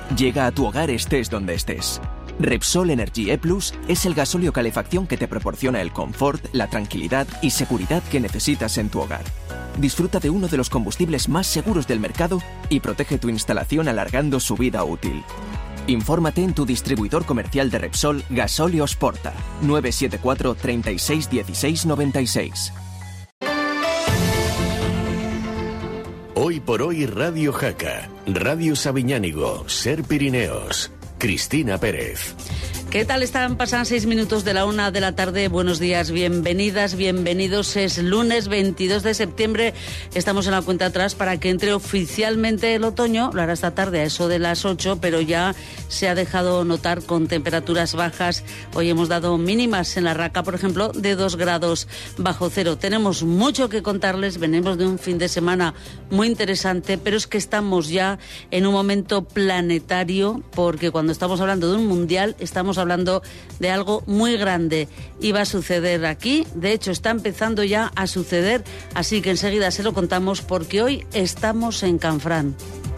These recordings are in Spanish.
Llega a tu hogar estés donde estés. Repsol Energy E+ es el gasóleo calefacción que te proporciona el confort, la tranquilidad y seguridad que necesitas en tu hogar. Disfruta de uno de los combustibles más seguros del mercado y protege tu instalación alargando su vida útil. Infórmate en tu distribuidor comercial de Repsol Gasóleos Porta, 974 36 16 96. Hoy por hoy Radio Jaca, Radio Sabiñánigo, Ser Pirineos, Cristina Pérez. ¿Qué tal están? Pasan 6 minutos de la 1 de la tarde. Buenos días, bienvenidas, bienvenidos. Es lunes 22 de septiembre. Estamos en la cuenta atrás para que entre oficialmente el otoño. Lo hará esta tarde a eso de las 8, pero ya se ha dejado notar con temperaturas bajas. Hoy hemos dado mínimas en la Raca, por ejemplo, de 2 grados bajo cero. Tenemos mucho que contarles. Venimos de un fin de semana muy interesante, pero es que estamos ya en un momento planetario, porque cuando estamos hablando de un mundial, estamos hablando de algo muy grande y va a suceder aquí. De hecho, está empezando ya a suceder, así que enseguida se lo contamos porque hoy estamos en Canfrán.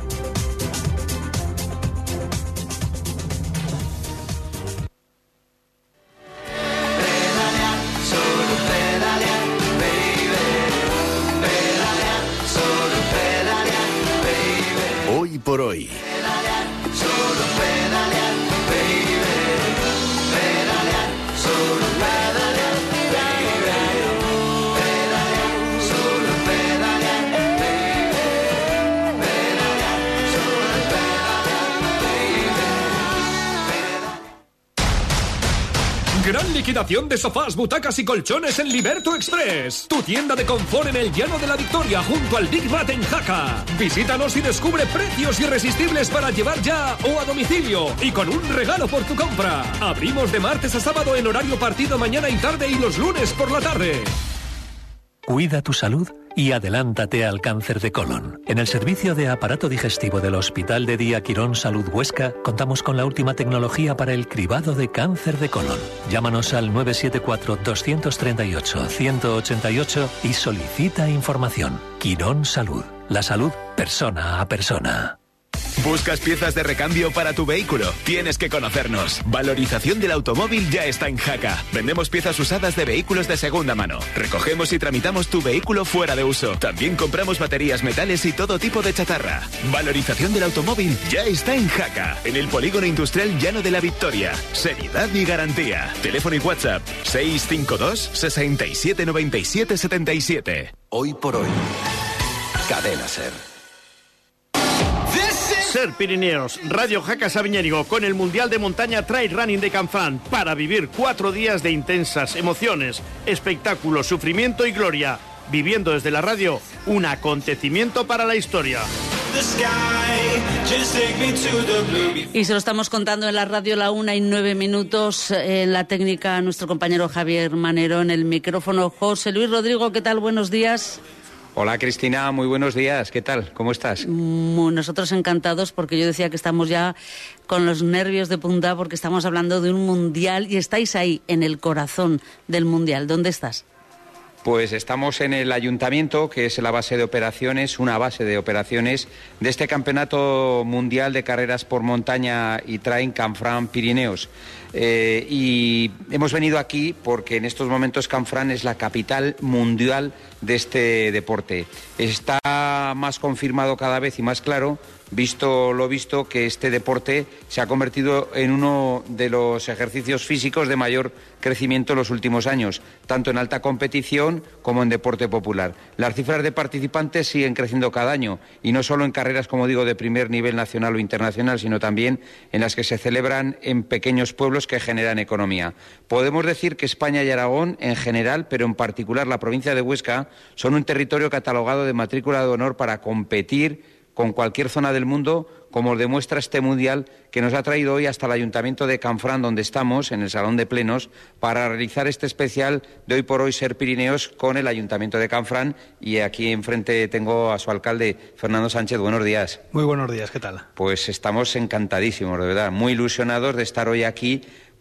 Hoy por hoy. Gran liquidación de sofás, butacas y colchones en Liberto Express. Tu tienda de confort en el Llano de la Victoria, junto al Big Bat en Jaca. Visítanos y descubre precios irresistibles para llevar ya o a domicilio y con un regalo por tu compra. Abrimos de martes a sábado en horario partido mañana y tarde y los lunes por la tarde. Cuida tu salud y adelántate al cáncer de colon. En el servicio de aparato digestivo del Hospital de Día Quirón Salud Huesca contamos con la última tecnología para el cribado de cáncer de colon. Llámanos al 974-238-188 y solicita información. Quirón Salud. La salud persona a persona. ¿Buscas piezas de recambio para tu vehículo? Tienes que conocernos. Valorización del automóvil ya está en Jaca. Vendemos piezas usadas de vehículos de segunda mano. Recogemos y tramitamos tu vehículo fuera de uso. También compramos baterías, metales y todo tipo de chatarra. Valorización del automóvil ya está en Jaca. En el Polígono Industrial Llano de la Victoria. Seriedad y garantía. Teléfono y WhatsApp 652 67 97 77. Hoy por hoy. Cadena Ser. Ser Pirineos, Radio Jaca Sabiñánigo, con el Mundial de Montaña Trail Running de Canfrán, para vivir 4 días de intensas emociones, espectáculo, sufrimiento y gloria, viviendo desde la radio un acontecimiento para la historia. Y se lo estamos contando en la radio, la 1:09, en la técnica nuestro compañero Javier Manero, en el micrófono José Luis Rodrigo. ¿Qué tal? Buenos días. Hola Cristina, muy buenos días. ¿Qué tal? ¿Cómo estás? Nosotros encantados, porque yo decía que estamos ya con los nervios de punta porque estamos hablando de un mundial y estáis ahí, en el corazón del mundial. ¿Dónde estás? Pues estamos en el ayuntamiento, que es la base de operaciones, una base de operaciones de este campeonato mundial de carreras por montaña y trail Canfrán Pirineos. Y hemos venido aquí porque en estos momentos Canfrán es la capital mundial de este deporte. Está más confirmado cada vez y más claro, visto lo visto, que este deporte se ha convertido en uno de los ejercicios físicos de mayor crecimiento en los últimos años, tanto en alta competición como en deporte popular. Las cifras de participantes siguen creciendo cada año, y no solo en carreras, como digo, de primer nivel nacional o internacional, sino también en las que se celebran en pequeños pueblos que generan economía. Podemos decir que España y Aragón en general, pero en particular la provincia de Huesca, son un territorio catalogado de matrícula de honor para competir con cualquier zona del mundo, como demuestra este mundial que nos ha traído hoy hasta el Ayuntamiento de Canfrán, donde estamos, en el Salón de Plenos, para realizar este especial de Hoy por Hoy Ser Pirineos con el Ayuntamiento de Canfrán. Y aquí enfrente tengo a su alcalde, Fernando Sánchez. Buenos días. Muy buenos días, ¿qué tal? Pues estamos encantadísimos, de verdad, muy ilusionados de estar hoy aquí,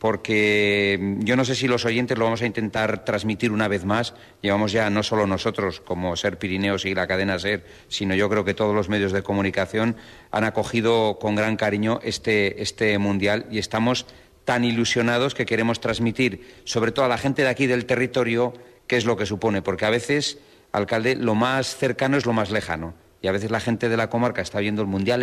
porque yo no sé si los oyentes lo vamos a intentar transmitir una vez más. Llevamos ya, no solo nosotros como Ser Pirineos y la cadena Ser, sino yo creo que todos los medios de comunicación han acogido con gran cariño este Mundial, y estamos tan ilusionados que queremos transmitir, sobre todo a la gente de aquí del territorio, qué es lo que supone, porque a veces, alcalde, lo más cercano es lo más lejano. Y a veces la gente de la comarca está viendo el Mundial,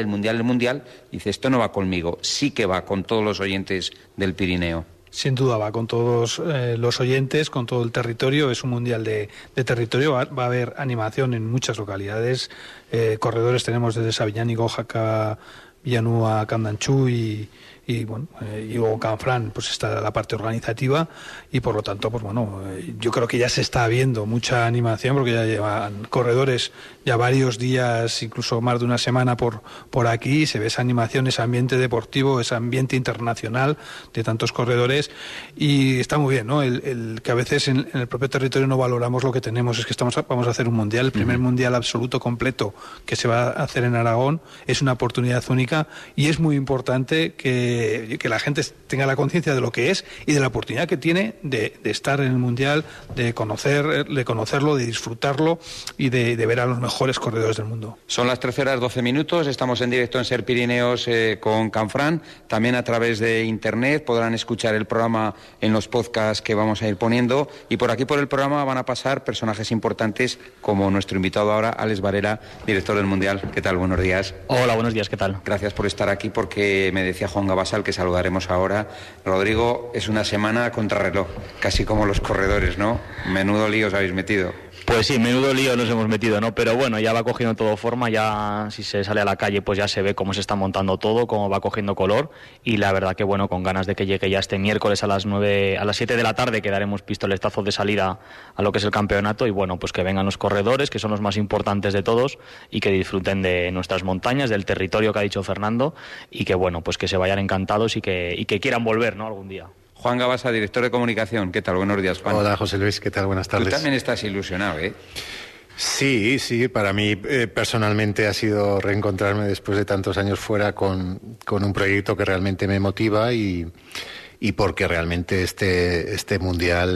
y dice, esto no va conmigo. Sí que va con todos los oyentes del Pirineo. Sin duda va con todos los oyentes, con todo el territorio. Es un Mundial de territorio. Va a haber animación en muchas localidades. Corredores tenemos desde Sabiñánigo, Jaca, Villanúa, Candanchú y bueno, y luego Canfrán, pues está la parte organizativa, y por lo tanto, pues bueno, yo creo que ya se está viendo mucha animación, porque ya llevan corredores ya varios días, incluso más de una semana por aquí, se ve esa animación, ese ambiente deportivo, ese ambiente internacional de tantos corredores, y está muy bien, ¿no? El que a veces en el propio territorio no valoramos lo que tenemos. Es que vamos a hacer un mundial, el primer mundial absoluto completo que se va a hacer en Aragón, es una oportunidad única, y es muy importante que la gente tenga la conciencia de lo que es y de la oportunidad que tiene de estar en el Mundial, de conocerlo, de disfrutarlo y de ver a los mejores corredores del mundo. Son las 13:12, estamos en directo en Ser Pirineos con Canfrán, también a través de internet podrán escuchar el programa en los podcasts que vamos a ir poniendo, y por aquí por el programa van a pasar personajes importantes como nuestro invitado ahora, Alex Varela, director del Mundial. ¿Qué tal? Buenos días. Hola, buenos días, ¿qué tal? Gracias por estar aquí, porque me decía Juan Gabasa, al que saludaremos ahora, Rodrigo, es una semana a contrarreloj, casi como los corredores, ¿no? Menudo lío os habéis metido. Pues sí, menudo lío nos hemos metido, ¿no? Pero bueno, ya va cogiendo todo forma, ya si se sale a la calle pues ya se ve cómo se está montando todo, cómo va cogiendo color, y la verdad que bueno, con ganas de que llegue ya este miércoles a las 7 de la tarde, que daremos pistoletazo de salida a lo que es el campeonato, y bueno, pues que vengan los corredores, que son los más importantes de todos, y que disfruten de nuestras montañas, del territorio que ha dicho Fernando, y que bueno, pues que se vayan encantados y que quieran volver, ¿no? Algún día. Juan Gabasa, director de comunicación. ¿Qué tal? Buenos días, Juan. Hola, José Luis. ¿Qué tal? Buenas tardes. Tú también estás ilusionado, ¿eh? Sí, para mí personalmente ha sido reencontrarme después de tantos años fuera con un proyecto que realmente me motiva, y porque realmente este Mundial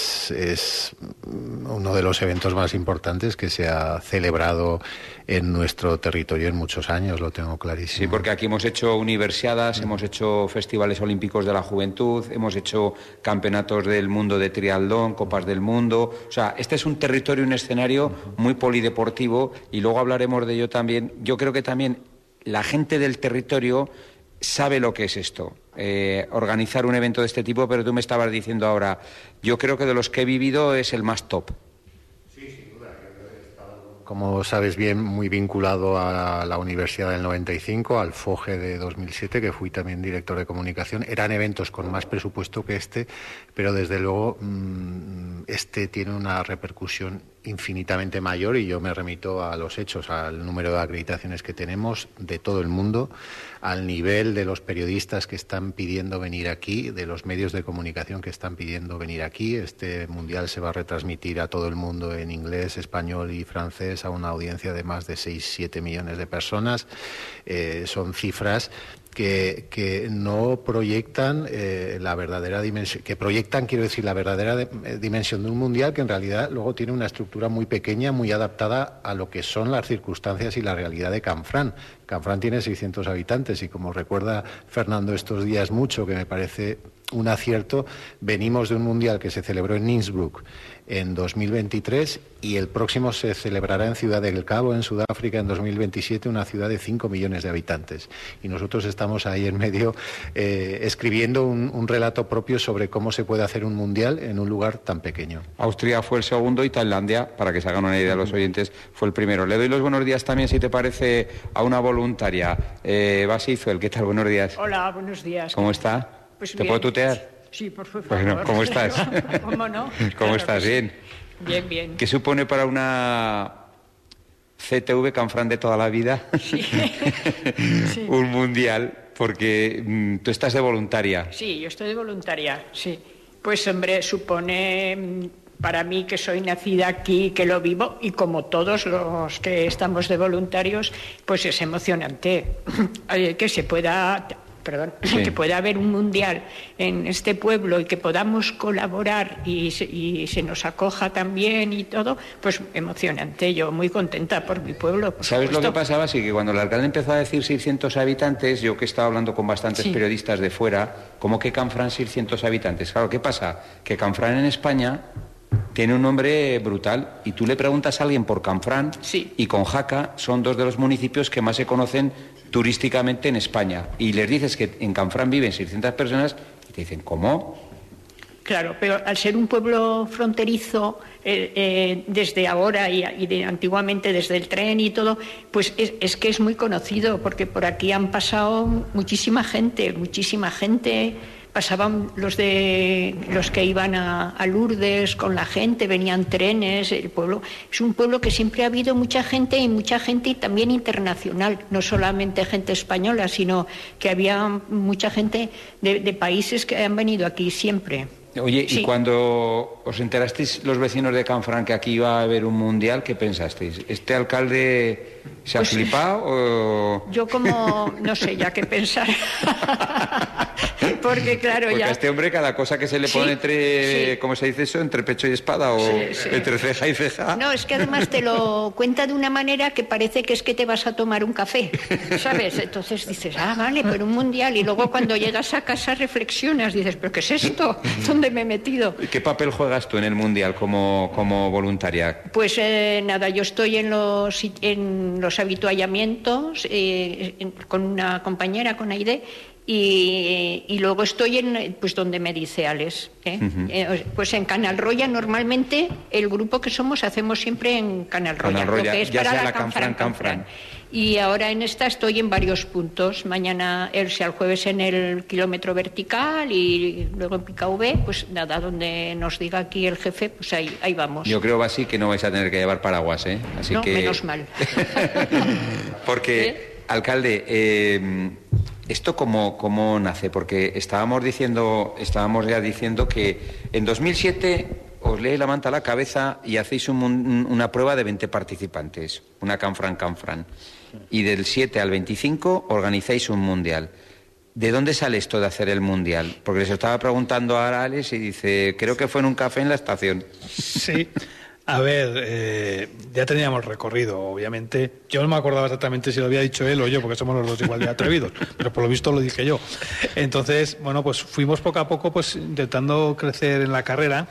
es uno de los eventos más importantes que se ha celebrado en nuestro territorio en muchos años, lo tengo clarísimo. Sí, porque aquí hemos hecho universiadas, hemos hecho festivales olímpicos de la juventud, hemos hecho campeonatos del mundo de triatlón, copas del mundo. O sea, este es un territorio, un escenario muy polideportivo, y luego hablaremos de ello también. Yo creo que también la gente del territorio sabe lo que es esto, organizar un evento de este tipo, pero tú me estabas diciendo ahora, yo creo que de los que he vivido es el más top. Como sabes bien, muy vinculado a la Universidad del 95, al FOGE de 2007, que fui también director de comunicación. Eran eventos con más presupuesto que este, pero desde luego este tiene una repercusión infinitamente mayor, y yo me remito a los hechos, al número de acreditaciones que tenemos de todo el mundo, al nivel de los periodistas que están pidiendo venir aquí, de los medios de comunicación que están pidiendo venir aquí. Este Mundial se va a retransmitir a todo el mundo en inglés, español y francés, a una audiencia de más de 6-7 millones de personas. Son cifras que no proyectan la verdadera dimensión, que proyectan, quiero decir, la verdadera dimensión de un mundial, que en realidad luego tiene una estructura muy pequeña, muy adaptada a lo que son las circunstancias y la realidad de Canfrán. Canfrán tiene 600 habitantes, y como recuerda Fernando estos días mucho, que me parece un acierto, venimos de un mundial que se celebró en Innsbruck en 2023, y el próximo se celebrará en Ciudad del Cabo, en Sudáfrica, en 2027, una ciudad de 5 millones de habitantes. Y nosotros estamos ahí en medio escribiendo un relato propio sobre cómo se puede hacer un mundial en un lugar tan pequeño. Austria fue el segundo, y Tailandia, para que se hagan una idea los oyentes, fue el primero. Le doy los buenos días también, si te parece, a una voluntaria. Basi Zuel, ¿qué tal? Buenos días. Hola, buenos días. ¿Cómo está? Pues ¿Te bien. puedo tutear? Sí, por favor. Bueno, ¿cómo estás? ¿Cómo no? ¿Cómo Claro estás? que sí. Bien. Bien, bien. ¿Qué supone para una CTV Canfrán de toda la vida Sí. un mundial? Porque tú estás de voluntaria. Sí, yo estoy de voluntaria, sí. Pues, hombre, supone para mí, que soy nacida aquí, que lo vivo, y como todos los que estamos de voluntarios, pues es emocionante que se pueda que pueda haber un mundial en este pueblo y que podamos colaborar y se nos acoja también y todo, pues emocionante. Yo muy contenta por mi pueblo. ¿Sabes lo que pasaba? Sí, que cuando el alcalde empezó a decir 600 habitantes, yo que estaba hablando con bastantes periodistas de fuera, ¿cómo que Canfrán 600 habitantes? Claro, ¿qué pasa? Que Canfrán en España tiene un nombre brutal y tú le preguntas a alguien por Canfrán y con Jaca son dos de los municipios que más se conocen turísticamente en España y les dices que en Canfrán viven 600 personas y te dicen, ¿cómo? Claro, pero al ser un pueblo fronterizo, desde ahora y antiguamente desde el tren y todo, pues es que es muy conocido, porque por aquí han pasado muchísima gente. Pasaban los que iban a Lourdes con la gente, venían trenes. El pueblo es un pueblo que siempre ha habido mucha gente y también internacional, no solamente gente española, sino que había mucha gente de países que han venido aquí siempre. Oye, ¿y cuando os enterasteis los vecinos de Canfrán que aquí iba a haber un mundial, qué pensasteis? ¿Este alcalde se ha flipado o...? Yo como, no sé ya qué pensar. Porque claro, porque a este hombre cada cosa que se le pone entre, ¿cómo se dice eso? ¿Entre pecho y espada o entre ceja y ceja? No, es que además te lo cuenta de una manera que parece que es que te vas a tomar un café, ¿sabes? Entonces dices, vale, pero un mundial. Y luego cuando llegas a casa reflexionas, dices, ¿pero qué es esto? ¿Dónde me he metido? ¿Qué papel juegas tú en el mundial como voluntaria? Pues nada, yo estoy en los habituallamientos con una compañera, con Aide, y luego estoy pues donde me dice Alex, pues en Canal Roya normalmente el grupo que somos hacemos siempre en Canal Roya, lo que es ya para sea la Canfrán. Y ahora en esta estoy en varios puntos. Mañana, el jueves en el kilómetro vertical y luego en Picaube, pues nada, donde nos diga aquí el jefe, pues ahí vamos. Yo creo así que no vais a tener que llevar paraguas, Así no, que... menos mal. Porque, alcalde, ¿esto cómo nace? Porque estábamos ya diciendo que en 2007 os lee la manta a la cabeza y hacéis una prueba de 20 participantes, una Canfrán. Y del 7 al 25 organizáis un mundial. ¿De dónde sale esto de hacer el mundial? Porque les estaba preguntando a Alex y dice, creo que fue en un café en la estación. Sí. A ver, ya teníamos recorrido, obviamente. Yo no me acordaba exactamente si lo había dicho él o yo, porque somos los dos igual de atrevidos, pero por lo visto lo dije yo. Entonces, bueno, pues fuimos poco a poco pues intentando crecer en la carrera.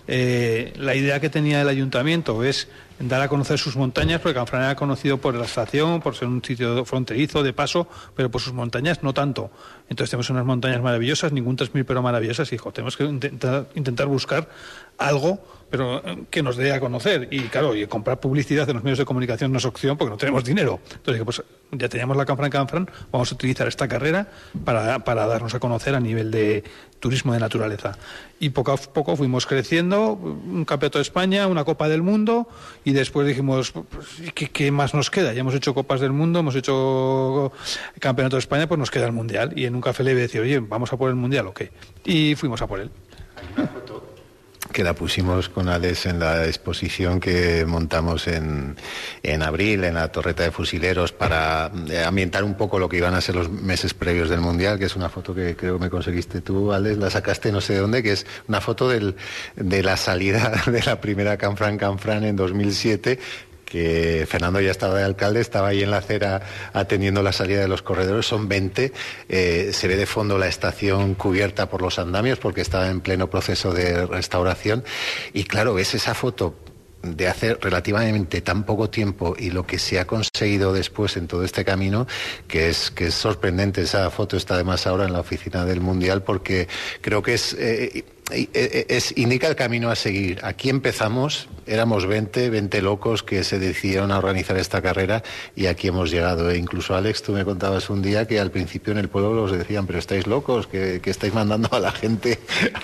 La idea que tenía el ayuntamiento es dar a conocer sus montañas, porque Canfrán era conocido por la estación, por ser un sitio fronterizo de paso, pero por sus montañas no tanto. Entonces tenemos unas montañas maravillosas, ningún 3000 pero maravillosas, y tenemos que intentar buscar algo pero que nos dé a conocer. Y claro, y comprar publicidad en los medios de comunicación no es opción porque no tenemos dinero. Entonces, pues ya teníamos la Canfrán, vamos a utilizar esta carrera para darnos a conocer a nivel de turismo de naturaleza. Y poco a poco fuimos creciendo, un campeonato de España, una Copa del Mundo, y después dijimos, ¿qué más nos queda? Ya hemos hecho Copas del Mundo, hemos hecho Campeonato de España, pues nos queda el Mundial. Y en un café le iba a decir, oye, ¿vamos a por el Mundial o qué? Y fuimos a por él. Hay una foto que la pusimos con Alex en la exposición que montamos en abril en la Torreta de Fusileros para ambientar un poco lo que iban a ser los meses previos del Mundial, que es una foto que creo que me conseguiste tú, Alex, la sacaste no sé de dónde, que es una foto de la salida de la primera Canfrán en 2007, que Fernando ya estaba de alcalde, estaba ahí en la acera atendiendo la salida de los corredores, son 20, se ve de fondo la estación cubierta por los andamios porque estaba en pleno proceso de restauración y claro, ves esa foto de hace relativamente tan poco tiempo y lo que se ha conseguido después en todo este camino, que es sorprendente. Esa foto está además ahora en la oficina del Mundial porque creo que indica el camino a seguir. Aquí empezamos, éramos 20 locos que se decidieron a organizar esta carrera y aquí hemos llegado. Incluso, Alex, tú me contabas un día que al principio en el pueblo los decían, pero estáis locos, que estáis mandando a la gente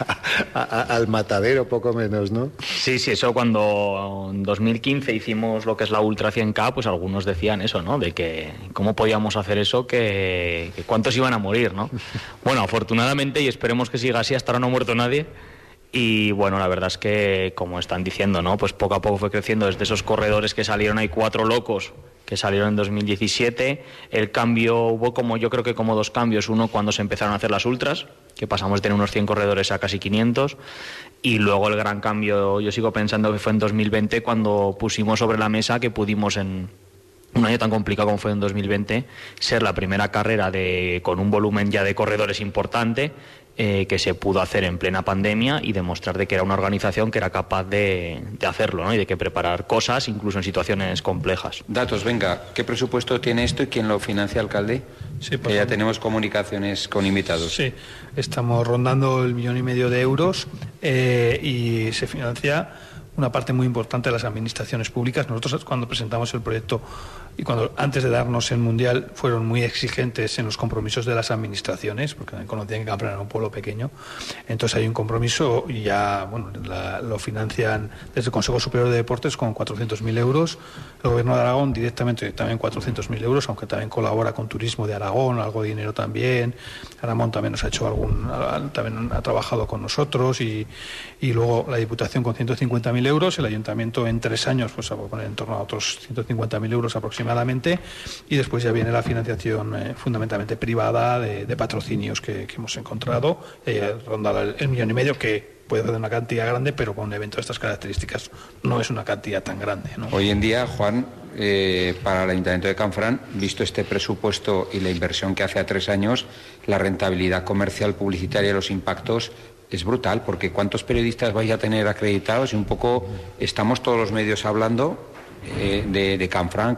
al matadero, poco menos, ¿no? Sí, eso cuando en 2015 hicimos lo que es la Ultra 100K, pues algunos decían eso, ¿no? De que cómo podíamos hacer eso, que cuántos iban a morir, ¿no? Bueno, afortunadamente, y esperemos que siga así, hasta ahora no ha muerto nadie. Y bueno, la verdad es que, como están diciendo, ¿no? Pues poco a poco fue creciendo desde esos corredores que salieron, hay 4 locos que salieron en 2017. El cambio, hubo yo creo que como 2 cambios. Uno, cuando se empezaron a hacer las ultras, que pasamos de tener unos 100 corredores a casi 500. Y luego el gran cambio, yo sigo pensando que fue en 2020, cuando pusimos sobre la mesa que pudimos, en un año tan complicado como fue en 2020, ser la primera carrera con un volumen ya de corredores importante, que se pudo hacer en plena pandemia, y demostrar de que era una organización que era capaz de hacerlo, ¿no? Y de que preparar cosas incluso en situaciones complejas. Datos, venga, ¿qué presupuesto tiene esto y quién lo financia, alcalde? Sí, que ya tenemos comunicaciones con invitados. Sí, estamos rondando el 1,5 millón de euros y se financia una parte muy importante de las administraciones públicas. Nosotros, cuando presentamos el proyecto y antes de darnos el Mundial, fueron muy exigentes en los compromisos de las administraciones, porque conocían que Canfranc era un pueblo pequeño. Entonces hay un compromiso y ya lo financian desde el Consejo Superior de Deportes con 400.000 euros. El Gobierno de Aragón directamente también 400.000 euros, aunque también colabora con Turismo de Aragón, algo de dinero también. Aramón también nos ha hecho también ha trabajado con nosotros, y luego la Diputación con 150.000 euros, el Ayuntamiento en 3 años pues va a poner en torno a otros 150.000 euros aproximadamente, y después ya viene la financiación fundamentalmente privada de patrocinios que hemos encontrado, ronda el 1,5 millón, que puede ser una cantidad grande, pero con un evento de estas características no es una cantidad tan grande, ¿no? Hoy en día, Juan, para el Ayuntamiento de Canfranc, visto este presupuesto y la inversión que hace a 3 años, la rentabilidad comercial, publicitaria y los impactos es brutal, porque ¿cuántos periodistas vais a tener acreditados? Y un poco estamos todos los medios hablando de Canfranc,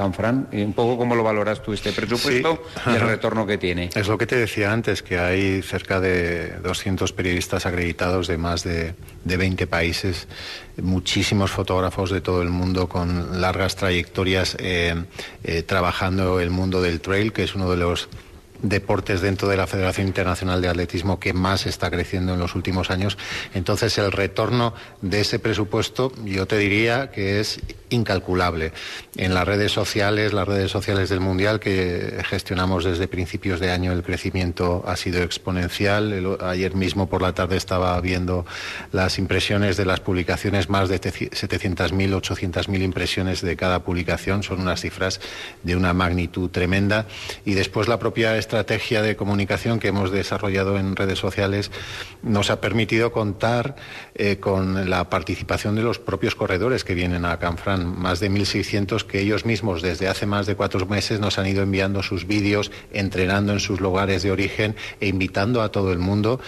un poco ¿cómo lo valoras tú este presupuesto y el retorno que tiene? Es lo que te decía antes, que hay cerca de 200 periodistas acreditados de más de 20 países, muchísimos fotógrafos de todo el mundo con largas trayectorias trabajando el mundo del trail, que es uno de los deportes dentro de la Federación Internacional de Atletismo que más está creciendo en los últimos años. Entonces el retorno de ese presupuesto yo te diría que es incalculable. En las redes sociales del Mundial que gestionamos desde principios de año, el crecimiento ha sido exponencial. Ayer mismo por la tarde estaba viendo las impresiones de las publicaciones, más de 700.000, 800.000 impresiones de cada publicación, son unas cifras de una magnitud tremenda. Y después la propia estrategia de comunicación que hemos desarrollado en redes sociales nos ha permitido contar con la participación de los propios corredores que vienen a Canfranc, más de 1.600 que ellos mismos desde hace más de 4 meses nos han ido enviando sus vídeos, entrenando en sus lugares de origen e invitando a todo el mundo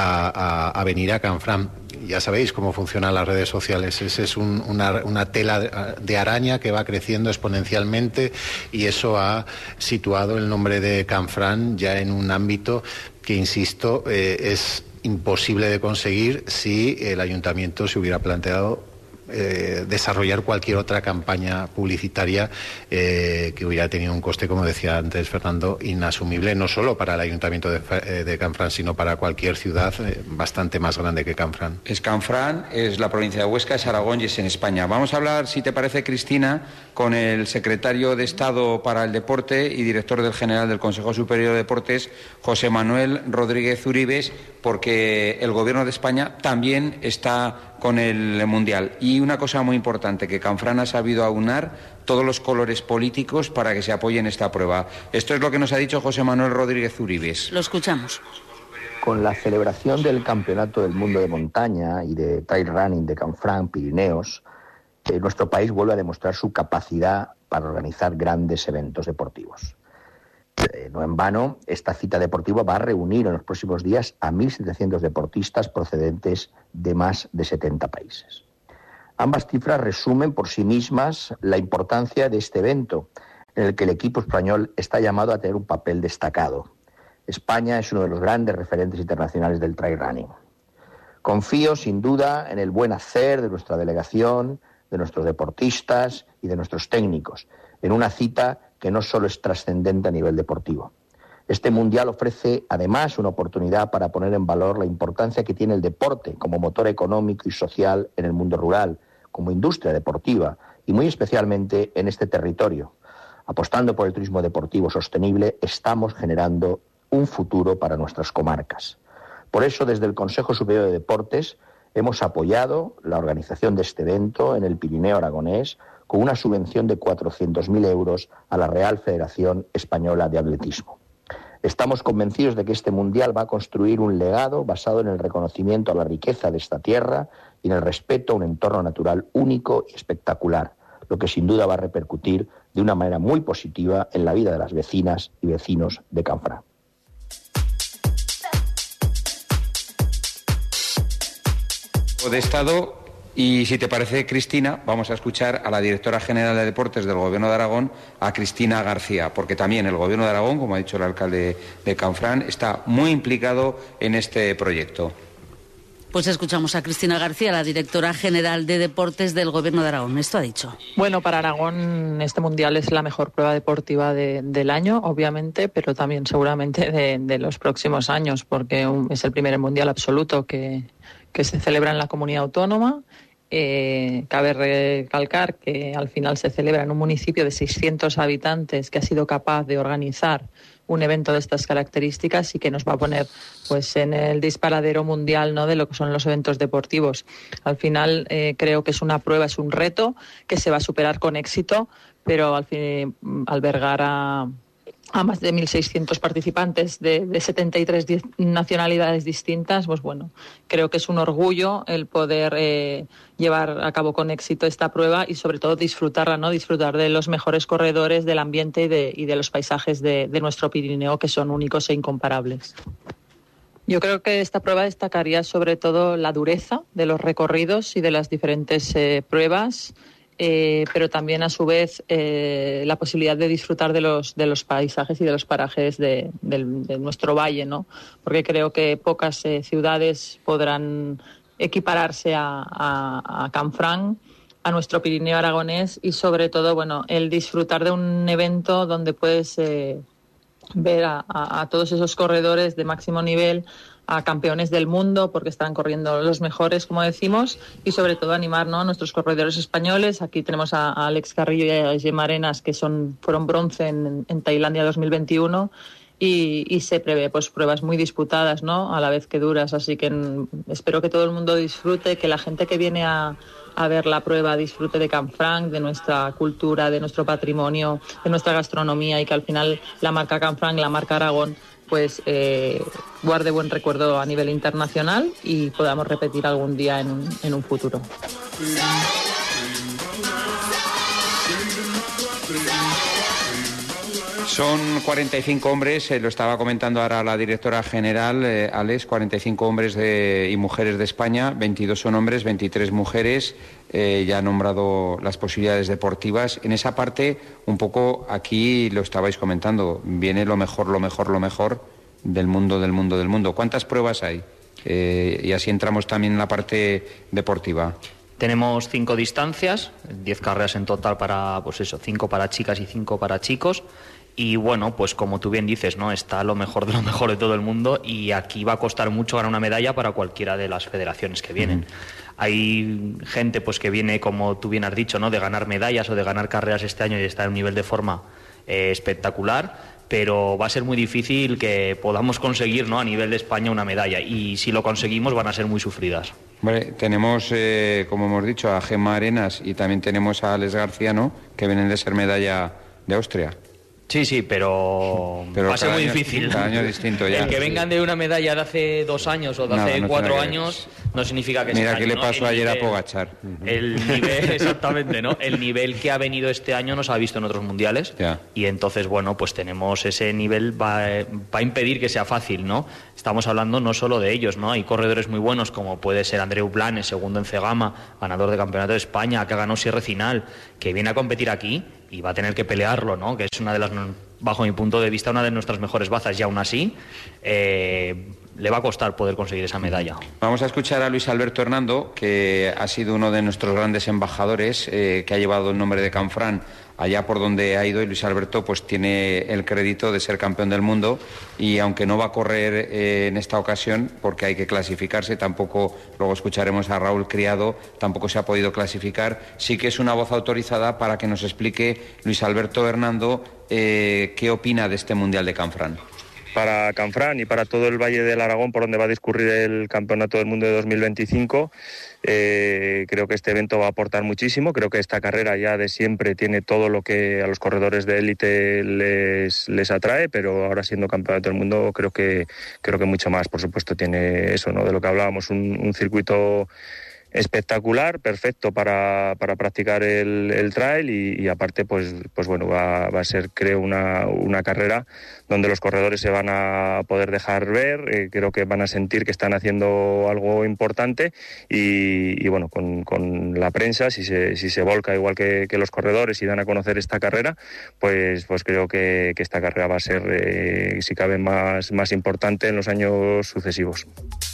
a venir a Canfranc. Ya sabéis cómo funcionan las redes sociales, es una tela de araña que va creciendo exponencialmente, y eso ha situado el nombre de Canfranc ya en un ámbito que, insisto, es imposible de conseguir si el Ayuntamiento se hubiera planteado desarrollar cualquier otra campaña publicitaria que hubiera tenido un coste, como decía antes Fernando, inasumible, no solo para el Ayuntamiento de Canfranc, sino para cualquier ciudad bastante más grande que Canfranc. Es Canfranc, es la provincia de Huesca, es Aragón y es en España. Vamos a hablar, si te parece, Cristina, con el secretario de Estado para el Deporte y director general del Consejo Superior de Deportes, José Manuel Rodríguez Uribes, porque el Gobierno de España también está con el Mundial. Y una cosa muy importante, que Canfranc ha sabido aunar todos los colores políticos para que se apoye en esta prueba. Esto es lo que nos ha dicho José Manuel Rodríguez Uribes. Lo escuchamos. Con la celebración del Campeonato del Mundo de Montaña y de Trail Running de Canfranc, Pirineos, nuestro país vuelve a demostrar su capacidad para organizar grandes eventos deportivos. No en vano, esta cita deportiva va a reunir en los próximos días a 1.700 deportistas procedentes de más de 70 países. Ambas cifras resumen por sí mismas la importancia de este evento, en el que el equipo español está llamado a tener un papel destacado. España es uno de los grandes referentes internacionales del trail running. Confío, sin duda, en el buen hacer de nuestra delegación, de nuestros deportistas y de nuestros técnicos, en una cita que no solo es trascendente a nivel deportivo. Este Mundial ofrece, además, una oportunidad para poner en valor la importancia que tiene el deporte como motor económico y social en el mundo rural, como industria deportiva y muy especialmente en este territorio. Apostando por el turismo deportivo sostenible, estamos generando un futuro para nuestras comarcas. Por eso, desde el Consejo Superior de Deportes, Hemos apoyado la organización de este evento en el Pirineo aragonés con una subvención de 400.000 euros a la Real Federación Española de Atletismo. Estamos convencidos de que este Mundial va a construir un legado basado en el reconocimiento a la riqueza de esta tierra y en el respeto a un entorno natural único y espectacular, lo que sin duda va a repercutir de una manera muy positiva en la vida de las vecinas y vecinos de Canfranc. De Estado, y si te parece, Cristina, vamos a escuchar a la directora general de Deportes del Gobierno de Aragón, a Cristina García, porque también el Gobierno de Aragón, como ha dicho el alcalde de Canfranc, está muy implicado en este proyecto. Pues escuchamos a Cristina García, la directora general de Deportes del Gobierno de Aragón. Esto ha dicho. Bueno, para Aragón este Mundial es la mejor prueba deportiva del año, obviamente, pero también seguramente de los próximos años, porque es el primer Mundial absoluto que se celebra en la comunidad autónoma. Cabe recalcar que al final se celebra en un municipio de 600 habitantes que ha sido capaz de organizar un evento de estas características y que nos va a poner pues en el disparadero mundial, ¿no?, de lo que son los eventos deportivos. Al final creo que es una prueba, es un reto que se va a superar con éxito, pero al fin albergar a más de 1.600 participantes de 73 nacionalidades distintas, pues bueno, creo que es un orgullo el poder llevar a cabo con éxito esta prueba y sobre todo disfrutarla, ¿no? Disfrutar de los mejores corredores, del ambiente y de los paisajes de nuestro Pirineo, que son únicos e incomparables. Yo creo que esta prueba destacaría sobre todo la dureza de los recorridos y de las diferentes pruebas, pero también a su vez la posibilidad de disfrutar de los paisajes y de los parajes de nuestro valle, ¿no? Porque creo que pocas ciudades podrán equipararse a Canfranc, a nuestro Pirineo aragonés, y sobre todo, bueno, el disfrutar de un evento donde puedes ver a todos esos corredores de máximo nivel, a campeones del mundo, porque están corriendo los mejores, como decimos, y sobre todo animar, ¿no?, a nuestros corredores españoles. Aquí tenemos a Alex Carrillo y a Gemma Arenas, que fueron bronce en Tailandia 2021, y se prevé pues pruebas muy disputadas, ¿no?, a la vez que duras. Así que espero que todo el mundo disfrute, que la gente que viene a ver la prueba disfrute de Canfranc, de nuestra cultura, de nuestro patrimonio, de nuestra gastronomía, y que al final la marca Canfranc, la marca Aragón, pues guarde buen recuerdo a nivel internacional y podamos repetir algún día en un futuro. Son 45 hombres, lo estaba comentando ahora la directora general, Alex, 45 hombres y mujeres de España, 22 son hombres, 23 mujeres, ya ha nombrado las posibilidades deportivas. En esa parte, un poco aquí lo estabais comentando, viene lo mejor del mundo. ¿Cuántas pruebas hay? Y así entramos también en la parte deportiva. Tenemos 5 distancias, 10 carreras en total para, pues eso, 5 para chicas y 5 para chicos. Y bueno, pues como tú bien dices, ¿no?, está lo mejor de todo el mundo, y aquí va a costar mucho ganar una medalla para cualquiera de las federaciones que vienen. Hay gente pues que viene, como tú bien has dicho, ¿no?, de ganar medallas o de ganar carreras este año y está en un nivel de forma espectacular, pero va a ser muy difícil que podamos conseguir, ¿no?, a nivel de España una medalla, y si lo conseguimos van a ser muy sufridas. Vale, tenemos, como hemos dicho, a Gemma Arenas y también tenemos a Alex García, ¿no?, que vienen de ser medalla de Austria. Sí, pero va a ser muy difícil. Cada año distinto ya. El que vengan de una medalla de hace 2 años o de hace 4 años no significa que sea. Mira qué le pasó ayer a Pogačar. El nivel, exactamente, ¿no? El nivel que ha venido este año no se ha visto en otros mundiales. Ya. Y entonces, bueno, pues tenemos ese nivel, va a impedir que sea fácil, ¿no? Estamos hablando no solo de ellos, ¿no? Hay corredores muy buenos, como puede ser Andreu Blanes, segundo en Cegama, ganador de Campeonato de España, que ganó Sierre Final, que viene a competir aquí y va a tener que pelearlo, ¿no?, que es una de las, bajo mi punto de vista, una de nuestras mejores bazas, y aún así le va a costar poder conseguir esa medalla. Vamos a escuchar a Luis Alberto Hernando, que ha sido uno de nuestros grandes embajadores, que ha llevado el nombre de Canfranc allá por donde ha ido, y Luis Alberto pues tiene el crédito de ser campeón del mundo, y aunque no va a correr en esta ocasión porque hay que clasificarse, tampoco, luego escucharemos a Raúl Criado, tampoco se ha podido clasificar. Sí que es una voz autorizada para que nos explique Luis Alberto Hernando qué opina de este Mundial de Canfranc. para Canfranc y para todo el Valle del Aragón, por donde va a discurrir el Campeonato del Mundo de 2025. Creo que este evento va a aportar muchísimo. Creo que esta carrera ya de siempre tiene todo lo que a los corredores de élite les atrae, pero ahora siendo Campeonato del Mundo creo que mucho más. Por supuesto tiene eso, ¿no?, de lo que hablábamos, un circuito espectacular, perfecto para practicar el trail y aparte pues bueno, va a ser, creo, una carrera donde los corredores se van a poder dejar ver, creo que van a sentir que están haciendo algo importante y bueno, con la prensa, si se volca igual que los corredores y dan a conocer esta carrera, pues creo que esta carrera va a ser, si cabe, más importante en los años sucesivos.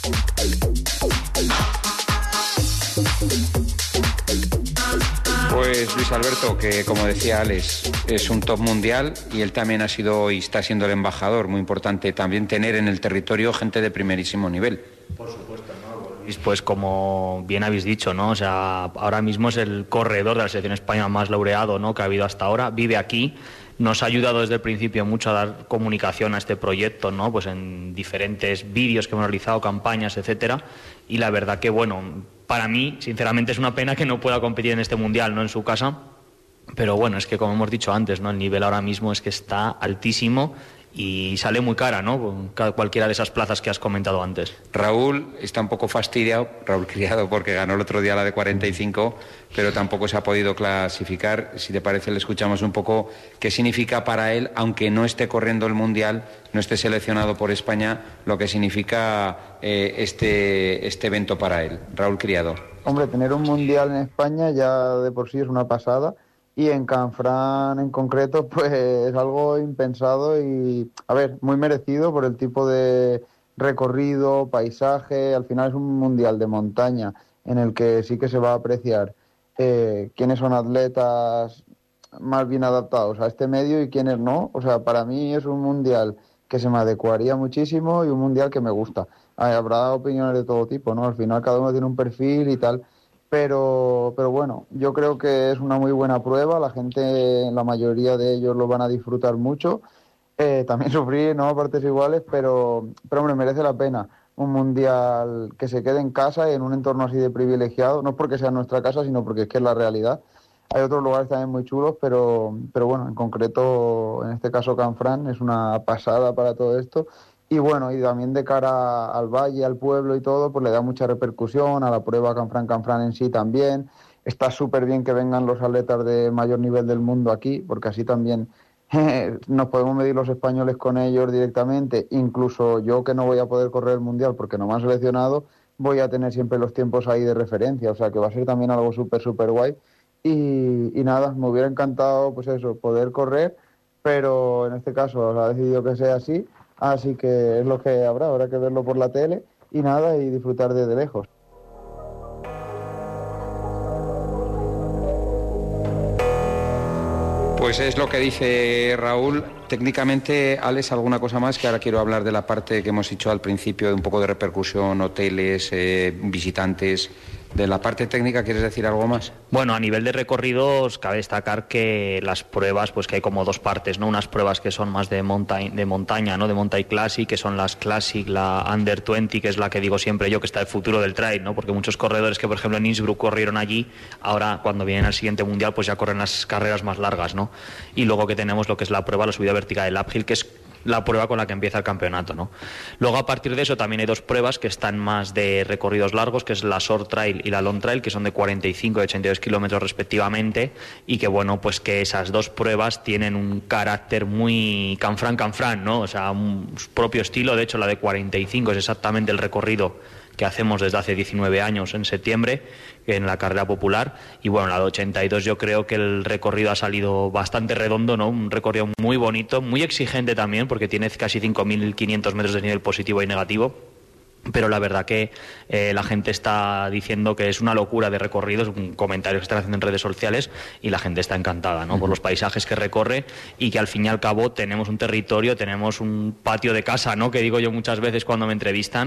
Pues Luis Alberto, que como decía Alex, es un top mundial y él también ha sido y está siendo el embajador. Muy importante también tener en el territorio gente de primerísimo nivel. Por supuesto, ¿no? Pues como bien habéis dicho, ¿no? O sea, ahora mismo es el corredor de la selección española más laureado, ¿no?, que ha habido hasta ahora. Vive aquí. Nos ha ayudado desde el principio mucho a dar comunicación a este proyecto, ¿no?, pues en diferentes vídeos que hemos realizado, campañas, etcétera. Y la verdad que, bueno, para mí, sinceramente, es una pena que no pueda competir en este mundial, ¿no?, en su casa. Pero bueno, es que como hemos dicho antes, ¿no?, el nivel ahora mismo es que está altísimo y sale muy cara, ¿no?, cualquiera de esas plazas que has comentado antes. Raúl está un poco fastidiado, Raúl Criado, porque ganó el otro día la de 45, pero tampoco se ha podido clasificar. Si te parece, le escuchamos un poco qué significa para él, aunque no esté corriendo el Mundial, no esté seleccionado por España, lo que significa este evento para él. Raúl Criado. Hombre, tener un Mundial en España ya de por sí es una pasada. Y en Canfranc en concreto, pues es algo impensado y, a ver, muy merecido por el tipo de recorrido, paisaje. Al final es un mundial de montaña en el que sí que se va a apreciar quiénes son atletas más bien adaptados a este medio y quiénes no. O sea, para mí es un mundial que se me adecuaría muchísimo y un mundial que me gusta. Habrá opiniones de todo tipo, ¿no? Al final cada uno tiene un perfil y tal. Pero bueno, yo creo que es una muy buena prueba, la gente, la mayoría de ellos lo van a disfrutar mucho, también sufrir, ¿no?, a partes iguales, pero hombre, merece la pena un mundial que se quede en casa y en un entorno así de privilegiado, no porque sea nuestra casa, sino porque es que es la realidad. Hay otros lugares también muy chulos, pero bueno, en concreto, en este caso Canfranc, es una pasada para todo esto. Y bueno, y también de cara al valle, al pueblo y todo, pues le da mucha repercusión a la prueba Canfranc en sí también. Está súper bien que vengan los atletas de mayor nivel del mundo aquí, porque así también nos podemos medir los españoles con ellos directamente. Incluso yo, que no voy a poder correr el Mundial porque no me han seleccionado, voy a tener siempre los tiempos ahí de referencia. O sea que va a ser también algo súper guay. Y nada, me hubiera encantado, pues eso, poder correr, pero en este caso ha decidido que sea así. Así que es lo que habrá que verlo por la tele y nada, y disfrutar desde lejos. Pues es lo que dice Raúl. Técnicamente, Alex, ¿alguna cosa más? Que ahora quiero hablar de la parte que hemos dicho al principio, de un poco de repercusión, hoteles, visitantes. ¿De la parte técnica quieres decir algo más? Bueno, a nivel de recorridos cabe destacar que las pruebas, pues que hay como dos partes, ¿no? Unas pruebas que son más de montaña, ¿no?, de Mountain Classic, que son las Classic, la Under 20, que es la que digo siempre yo, que está el futuro del trail, ¿no? Porque muchos corredores que, por ejemplo, en Innsbruck corrieron allí, ahora cuando vienen al siguiente mundial, pues ya corren las carreras más largas, ¿no? Y luego que tenemos lo que es la prueba, la subida vertical del uphill, que es la prueba con la que empieza el campeonato, ¿no? Luego, a partir de eso, también hay dos pruebas que están más de recorridos largos, que es la Short Trail y la Long Trail, que son de 45 y 82 kilómetros respectivamente, y que, bueno, pues que esas dos pruebas tienen un carácter muy Canfranc, ¿no? O sea, un propio estilo. De hecho, la de 45 es exactamente el recorrido que hacemos desde hace 19 años en septiembre en la carrera popular, y bueno, la de 82 yo creo que el recorrido ha salido bastante redondo, ¿no? Un recorrido muy bonito, muy exigente también, porque tiene casi 5.500 metros de nivel positivo y negativo. Pero la verdad que la gente está diciendo que es una locura de recorridos, un comentario que están haciendo en redes sociales, y la gente está encantada, ¿no?, por los paisajes que recorre, y que al fin y al cabo tenemos un territorio, tenemos un patio de casa, ¿no?, que digo yo muchas veces cuando me entrevistan,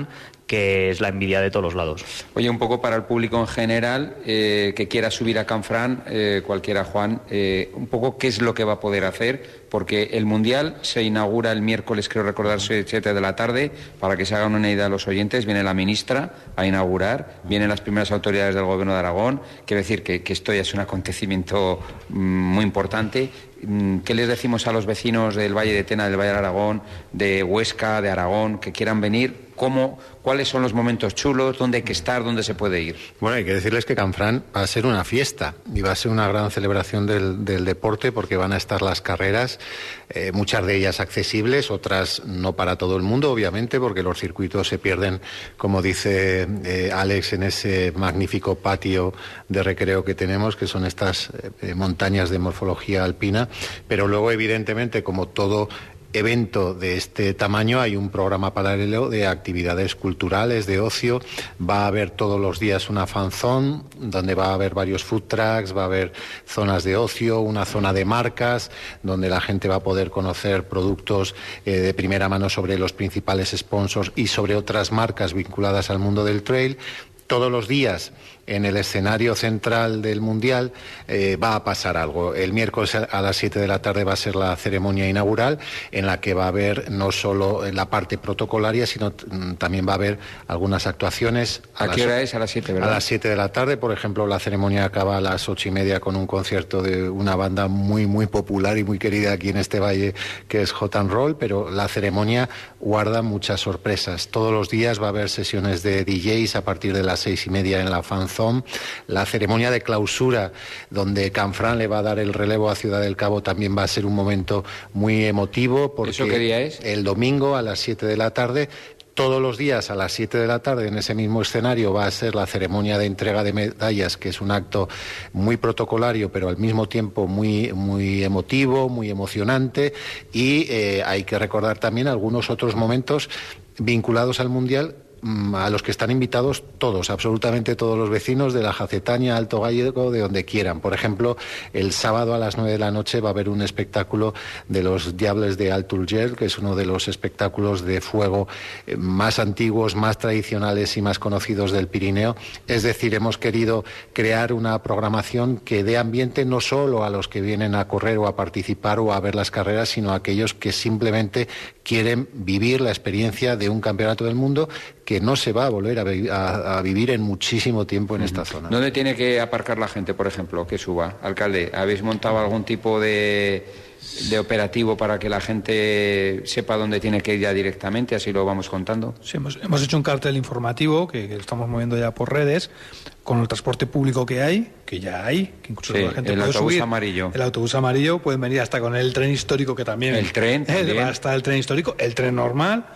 que es la envidia de todos los lados. Oye, un poco para el público en general que quiera subir a Canfranc, cualquiera, Juan, un poco qué es lo que va a poder hacer, porque el Mundial se inaugura el miércoles, creo recordar, 7 de la tarde, para que se hagan una idea a los oyentes. Viene la ministra a inaugurar, vienen las primeras autoridades del Gobierno de Aragón. Quiero decir que esto ya es un acontecimiento muy importante. ¿Qué les decimos a los vecinos del Valle de Tena, del Valle de Aragón, de Huesca, de Aragón, que quieran venir? ¿Cuáles son los momentos chulos? ¿Dónde hay que estar? ¿Dónde se puede ir? Bueno, hay que decirles que Canfranc va a ser una fiesta y va a ser una gran celebración del deporte, porque van a estar las carreras, muchas de ellas accesibles, otras no para todo el mundo, obviamente, porque los circuitos se pierden, como dice Alex, en ese magnífico patio de recreo que tenemos, que son estas montañas de morfología alpina. Pero luego, evidentemente, como todo evento de este tamaño, hay un programa paralelo de actividades culturales, de ocio. Va a haber todos los días una fan zone, donde va a haber varios food trucks, va a haber zonas de ocio, una zona de marcas, donde la gente va a poder conocer productos de primera mano sobre los principales sponsors y sobre otras marcas vinculadas al mundo del trail. Todos los días, en el escenario central del Mundial, va a pasar algo. El miércoles a las 7 de la tarde va a ser la ceremonia inaugural, en la que va a haber no solo la parte protocolaria, sino también va a haber algunas actuaciones. ¿A qué hora es? A las 7, ¿verdad? A las 7 de la tarde. Por ejemplo, la ceremonia acaba a las 8:30 con un concierto de una banda muy, muy popular y muy querida aquí en este valle, que es Hot and Roll, pero la ceremonia guarda muchas sorpresas. Todos los días va a haber sesiones de DJs a partir de las 6:30 en la fan zone. La ceremonia de clausura, donde Canfranc le va a dar el relevo a Ciudad del Cabo, también va a ser un momento muy emotivo, porque ¿eso qué día es? El domingo a las 7 de la tarde. Todos los días a las 7 de la tarde en ese mismo escenario va a ser la ceremonia de entrega de medallas, que es un acto muy protocolario, pero al mismo tiempo muy, muy emotivo, muy emocionante. Y hay que recordar también algunos otros momentos vinculados al Mundial, a los que están invitados todos, absolutamente todos los vecinos de la Jacetania, Alto Gállego, de donde quieran. Por ejemplo, el sábado a las 9 de la noche va a haber un espectáculo de los Diables de Alt Urgell, que es uno de los espectáculos de fuego más antiguos, más tradicionales y más conocidos del Pirineo. Es decir, hemos querido crear una programación que dé ambiente no solo a los que vienen a correr o a participar o a ver las carreras, sino a aquellos que simplemente quieren vivir la experiencia de un campeonato del mundo que no se va a volver a vivir en muchísimo tiempo en esta zona. ¿Dónde tiene que aparcar la gente, por ejemplo, que suba? Alcalde, ¿habéis montado algún tipo de operativo para que la gente sepa dónde tiene que ir ya directamente? Así lo vamos contando. Sí, hemos hecho un cartel informativo que estamos moviendo ya por redes, con el transporte público que ya hay, que incluso la gente el puede autobús subir. Amarillo. El autobús amarillo, pueden venir hasta con el tren histórico, que también. El tren también. Va a estar el tren histórico, el tren normal.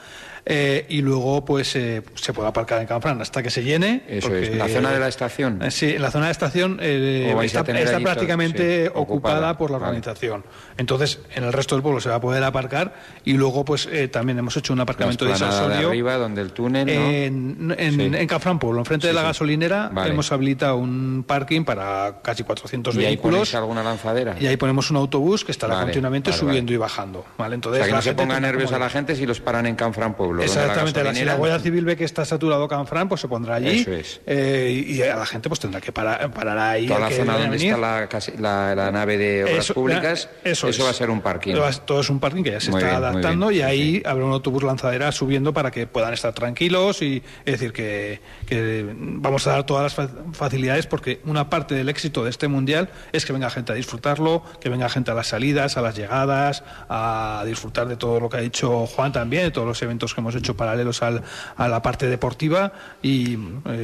Y luego pues se puede aparcar en Canfranc hasta que se llene. Eso es, la zona de la estación. Sí, en la zona de estación está prácticamente ocupada por la organización. Entonces, en el resto del pueblo se va a poder aparcar, y luego pues también hemos hecho un aparcamiento de Salsodio. De arriba, donde el túnel, ¿no? En Canfranc Pueblo, enfrente de la gasolinera, hemos habilitado un parking para casi 400 vehículos. ¿Y ahí ponéis alguna lanzadera? Y ahí ponemos un autobús que estará continuamente subiendo y bajando. ¿Vale? Entonces, o sea, que no se ponga nerviosa la gente si los paran en Canfranc Pueblo. Exactamente, si la Guardia Civil ve que está saturado Canfranc, pues se pondrá allí. Eso es. Y a la gente pues tendrá que parar ahí. Toda la zona donde está la nave de obras públicas, eso va a ser un parking. Todo es un parking que ya se está adaptando, y ahí habrá un autobús lanzadera subiendo para que puedan estar tranquilos. Y es decir, que vamos a dar todas las facilidades, porque una parte del éxito de este Mundial es que venga gente a disfrutarlo, que venga gente a las salidas, a las llegadas, a disfrutar de todo lo que ha dicho Juan también, de todos los eventos que hemos hecho paralelos a la parte deportiva, y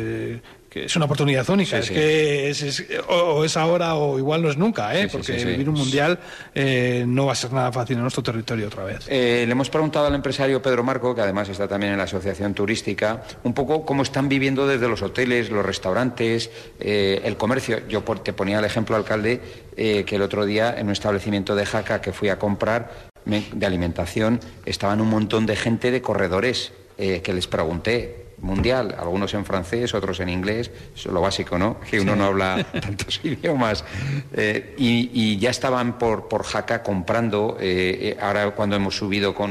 que es una oportunidad única. Sí, que o es ahora o igual no es nunca, porque vivir un Mundial no va a ser nada fácil en nuestro territorio otra vez. Le hemos preguntado al empresario Pedro Marco, que además está también en la Asociación Turística, un poco cómo están viviendo desde los hoteles, los restaurantes, el comercio. Yo te ponía el ejemplo, alcalde, que el otro día en un establecimiento de Jaca que fui a comprar de alimentación, estaban un montón de gente, de corredores, que les pregunté, Mundial, algunos en francés, otros en inglés, eso es lo básico, ¿no? Que uno no habla tantos idiomas. Y ya estaban por Jaca comprando, ahora cuando hemos subido con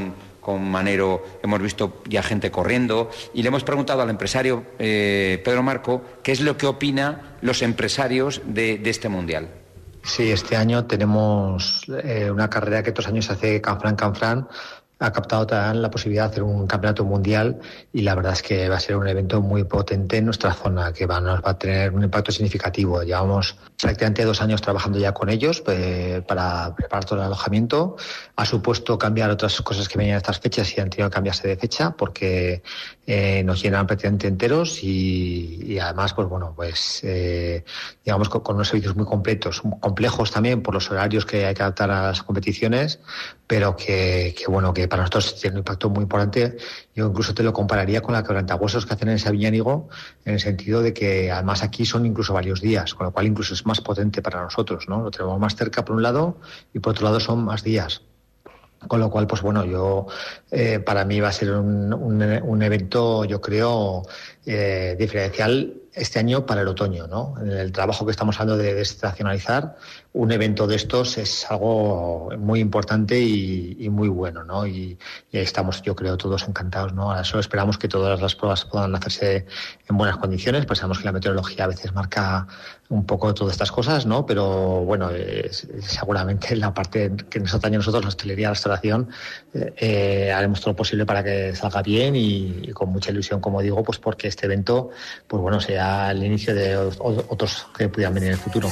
con Manero hemos visto ya gente corriendo, y le hemos preguntado al empresario Pedro Marco qué es lo que opina los empresarios de este Mundial. Sí, este año tenemos una carrera que otros años hace Canfranc. Ha captado también la posibilidad de hacer un campeonato mundial, y la verdad es que va a ser un evento muy potente en nuestra zona, que nos va a tener un impacto significativo. Llevamos prácticamente 2 años trabajando ya con ellos para preparar todo el alojamiento. Ha supuesto cambiar otras cosas que venían a estas fechas y han tenido que cambiarse de fecha porque nos llenan prácticamente enteros y además, digamos con unos servicios muy completos, complejos también por los horarios que hay que adaptar a las competiciones, pero que para nosotros tiene un impacto muy importante. Yo incluso te lo compararía con la quebrantahuesos que hacen en Sabiñánigo, en el sentido de que además aquí son incluso varios días, con lo cual incluso es más potente para nosotros, ¿no? Lo tenemos más cerca por un lado y por otro lado son más días. Con lo cual, para mí va a ser un evento, yo creo, diferencial este año para el otoño, ¿no? En el trabajo que estamos hablando de desestacionalizar, un evento de estos es algo muy importante y muy bueno, ¿no? Y estamos, yo creo, todos encantados, ¿no? Ahora solo esperamos que todas las pruebas puedan hacerse en buenas condiciones, pues sabemos que la meteorología a veces marca un poco todas estas cosas, ¿no? Pero seguramente la parte que nos atañe a nosotros, la hostelería, la restauración, haremos todo lo posible para que salga bien y con mucha ilusión, como digo, pues porque este evento, sea el inicio de otros que pudieran venir en el futuro.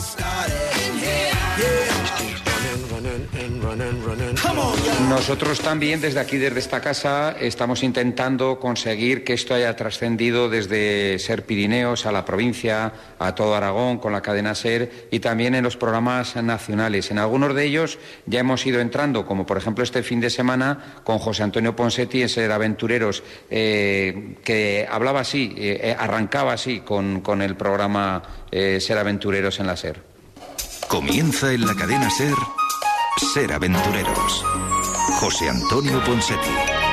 Nosotros también desde aquí, desde esta casa, estamos intentando conseguir que esto haya trascendido desde Ser Pirineos a la provincia, a todo Aragón, con la cadena Ser, y también en los programas nacionales. En algunos de ellos ya hemos ido entrando, como por ejemplo este fin de semana con José Antonio Ponseti en Ser Aventureros, que hablaba así, arrancaba así con el programa Ser Aventureros en la Ser. Comienza en la cadena Ser, Ser Aventureros. José Antonio Ponseti.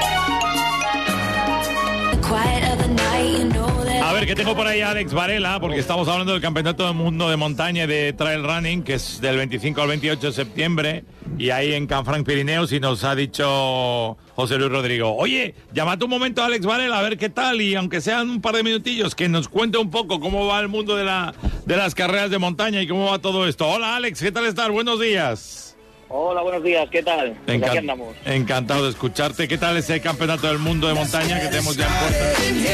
A ver, que tengo por ahí a Alex Varela, porque estamos hablando del Campeonato del Mundo de Montaña y de Trail Running, que es del 25 al 28 de septiembre, y ahí en Canfranc Pirineos, y nos ha dicho José Luis Rodrigo, oye, llámate un momento a Alex Varela, a ver qué tal, y aunque sean un par de minutillos, que nos cuente un poco cómo va el mundo de las carreras de montaña y cómo va todo esto. Hola Alex, ¿qué tal estás? Buenos días. Hola, buenos días, ¿qué tal? Pues aquí andamos. Encantado de escucharte. ¿Qué tal ese campeonato del mundo de montaña que tenemos ya en puerta?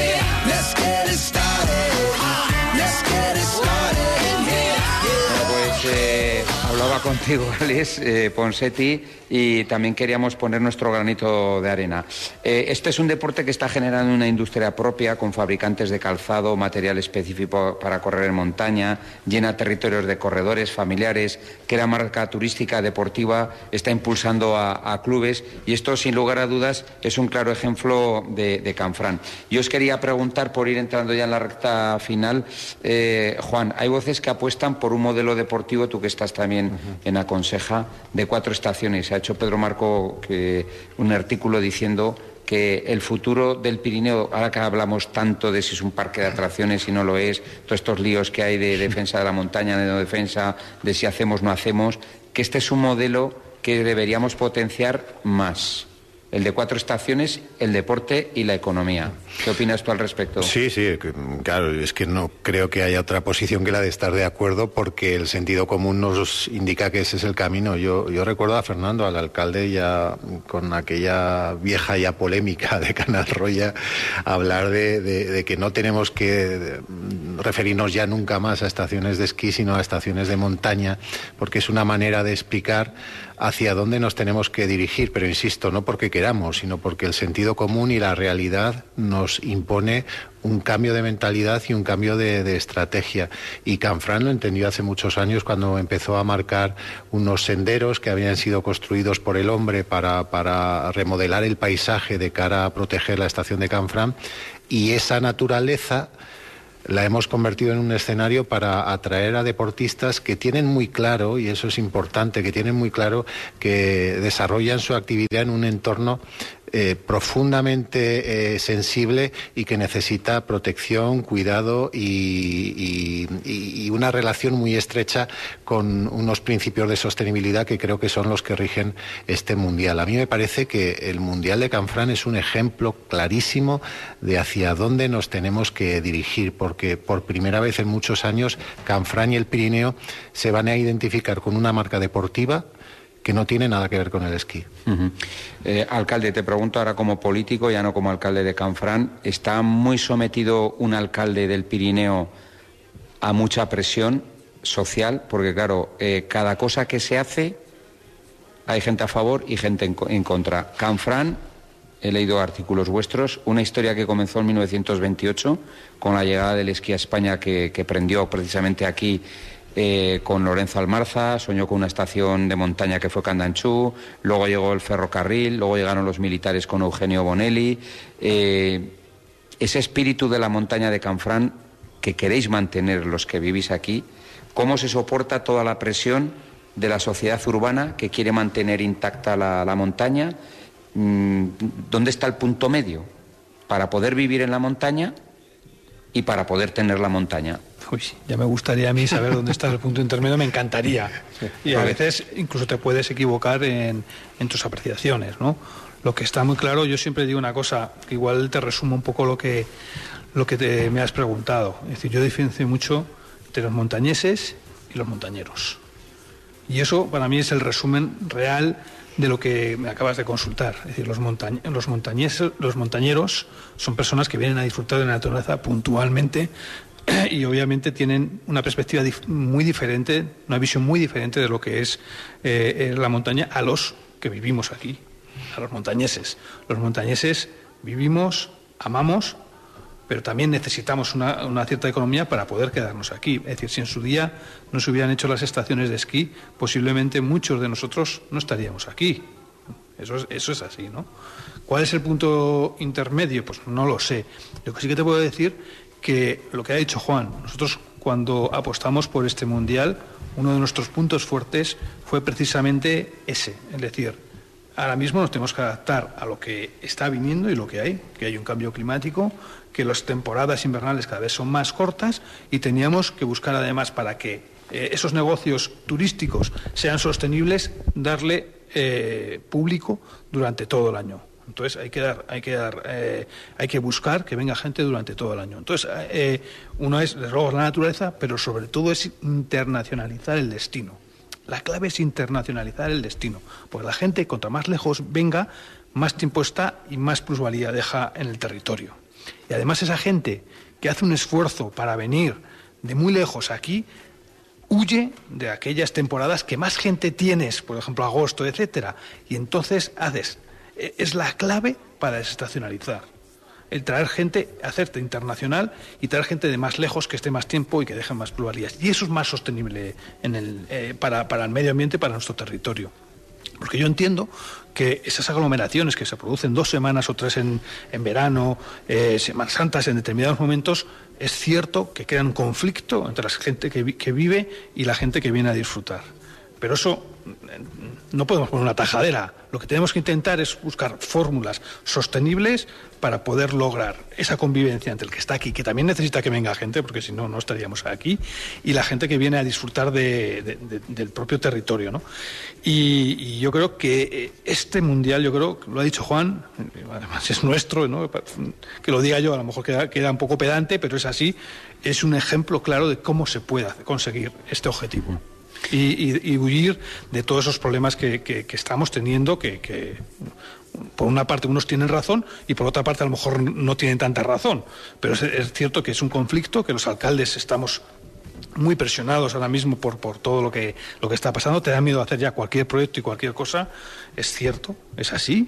Hablaba contigo, Alex Ponseti, y también queríamos poner nuestro granito de arena. Este es un deporte que está generando una industria propia con fabricantes de calzado, material específico para correr en montaña, llena territorios de corredores familiares, que la marca turística deportiva está impulsando a clubes, y esto sin lugar a dudas es un claro ejemplo de Canfranc. Yo os quería preguntar, por ir entrando ya en la recta final, Juan, hay voces que apuestan por un modelo deportivo, tú que estás también en Aconseja, de 4 estaciones. Ha hecho Pedro Marco un artículo diciendo que el futuro del Pirineo, ahora que hablamos tanto de si es un parque de atracciones y no lo es, todos estos líos que hay de defensa de la montaña, de no defensa, de si hacemos o no hacemos, que este es un modelo que deberíamos potenciar más. El de 4 estaciones, el deporte y la economía. ¿Qué opinas tú al respecto? Sí, claro, es que no creo que haya otra posición que la de estar de acuerdo, porque el sentido común nos indica que ese es el camino. Yo recuerdo a Fernando, al alcalde, ya con aquella vieja ya polémica de Canalroya, hablar de que no tenemos que referirnos ya nunca más a estaciones de esquí, sino a estaciones de montaña, porque es una manera de explicar hacia dónde nos tenemos que dirigir, pero insisto, no porque queramos, sino porque el sentido común y la realidad nos impone un cambio de mentalidad y un cambio de estrategia. Y Canfranc lo entendió hace muchos años cuando empezó a marcar unos senderos que habían sido construidos por el hombre para remodelar el paisaje de cara a proteger la estación de Canfranc, y esa naturaleza la hemos convertido en un escenario para atraer a deportistas que tienen muy claro, y eso es importante, que tienen muy claro que desarrollan su actividad en un entorno profundamente sensible y que necesita protección, cuidado y una relación muy estrecha con unos principios de sostenibilidad que creo que son los que rigen este Mundial. A mí me parece que el Mundial de Canfranc es un ejemplo clarísimo de hacia dónde nos tenemos que dirigir, porque por primera vez en muchos años Canfranc y el Pirineo se van a identificar con una marca deportiva que no tiene nada que ver con el esquí. Alcalde, te pregunto ahora como político, ya no como alcalde de Canfranc, ¿está muy sometido un alcalde del Pirineo a mucha presión social? Porque claro, cada cosa que se hace hay gente a favor y gente en contra. Canfranc, he leído artículos vuestros, una historia que comenzó en 1928 con la llegada del esquí a España que prendió precisamente aquí con Lorenzo Almarza, soñó con una estación de montaña que fue Candanchú, luego llegó el ferrocarril, luego llegaron los militares con Eugenio Bonelli. Ese espíritu de la montaña de Canfranc que queréis mantener los que vivís aquí, ¿cómo se soporta toda la presión de la sociedad urbana que quiere mantener intacta la montaña? ¿Dónde está el punto medio para poder vivir en la montaña y para poder tener la montaña? Uy, ya me gustaría a mí saber dónde está el punto intermedio, me encantaría. Y a veces incluso te puedes equivocar en tus apreciaciones, ¿no? Lo que está muy claro, yo siempre digo una cosa, que igual te resumo un poco lo que me has preguntado. Es decir, yo diferencio mucho entre los montañeses y los montañeros. Y eso para mí es el resumen real de lo que me acabas de consultar. Es decir, los montañeros son personas que vienen a disfrutar de la naturaleza puntualmente y obviamente tienen una perspectiva muy diferente, una visión muy diferente de lo que es la montaña a los que vivimos aquí, a los montañeses. Los montañeses vivimos, amamos, pero también necesitamos una cierta economía para poder quedarnos aquí. Es decir, si en su día no se hubieran hecho las estaciones de esquí, posiblemente muchos de nosotros no estaríamos aquí. Eso es así, ¿no? ¿Cuál es el punto intermedio? Pues no lo sé. Lo que sí que te puedo decir que lo que ha dicho Juan, nosotros cuando apostamos por este Mundial, uno de nuestros puntos fuertes fue precisamente ese, es decir, ahora mismo nos tenemos que adaptar a lo que está viniendo y lo que hay un cambio climático, que las temporadas invernales cada vez son más cortas y teníamos que buscar además para que esos negocios turísticos sean sostenibles, darle público durante todo el año. Entonces hay que buscar que venga gente durante todo el año. Entonces uno es desde luego la naturaleza, pero sobre todo es internacionalizar el destino. La clave es internacionalizar el destino, porque la gente, cuanto más lejos venga, más tiempo está y más plusvalía deja en el territorio. Y además esa gente que hace un esfuerzo para venir de muy lejos aquí, huye de aquellas temporadas que más gente tienes, por ejemplo agosto, etcétera, y entonces es la clave para desestacionalizar. El traer gente, hacerte internacional y traer gente de más lejos que esté más tiempo y que deje más plusvalías. Y eso es más sostenible para el medio ambiente, para nuestro territorio. Porque yo entiendo que esas aglomeraciones que se producen 2 semanas o 3 en verano, Semanas Santas en determinados momentos, es cierto que crean un conflicto entre la gente que vive y la gente que viene a disfrutar. Pero eso no podemos poner una tajadera. Lo que tenemos que intentar es buscar fórmulas sostenibles para poder lograr esa convivencia entre el que está aquí, que también necesita que venga gente, porque si no, no estaríamos aquí, y la gente que viene a disfrutar del propio territorio, ¿no? Y yo creo que este Mundial, lo ha dicho Juan, además es nuestro, ¿no? Que lo diga yo, a lo mejor queda un poco pedante, pero es así, es un ejemplo claro de cómo se puede conseguir este objetivo. Y huir de todos esos problemas que estamos teniendo, que por una parte unos tienen razón y por otra parte a lo mejor no tienen tanta razón, pero es cierto que es un conflicto, que los alcaldes estamos muy presionados ahora mismo por todo lo que está pasando. Te da miedo hacer ya cualquier proyecto y cualquier cosa, es cierto, es así,